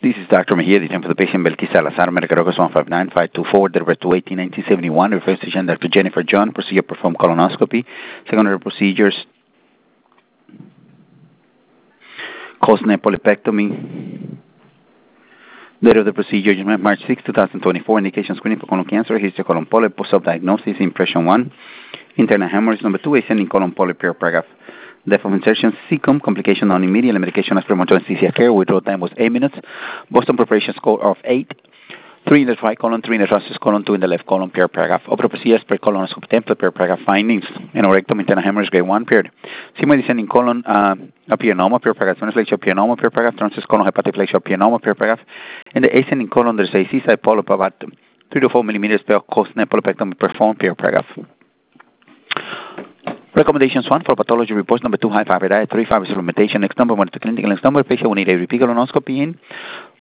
This is Dr. Mejia, the for the patient Belkis Salazar, medical records 159-524, delivered to 18-1971, refers to Dr. Jennifer John, procedure performed colonoscopy, secondary procedures, Cosne polypectomy. Date of the procedure, March 6, 2024, indication screening for colon cancer, history colon polyp, post-op diagnosis, impression 1, internal hemorrhage, number 2, ascending colon polyp, paragraph. Depth of insertion, cecum, complication non immediate, medication as premotor anesthesia care, withdrawal time was 8 minutes, Boston preparation score of 8, 3 in the right colon, 3 in the transverse colon, 2 in the left colon, paragraph. Opera procedures per colonoscopy template, paragraph findings, anorectum, internal hemorrhage, grade 1, period. Sigmoid descending colon, apianoma, paragraph, transflexion, apianoma, paragraph, transverse colon, hepatiflexion, apianoma, paragraph. In the ascending colon, there's a C-side polyp about 3 to 4 millimeters per Cosne polypectomy performed, paragraph. Recommendations 1 for pathology reports, number 2 high fiber diet, 3 fiber supplementation, next number 1 to clinical, next number patient will need a repeat colonoscopy in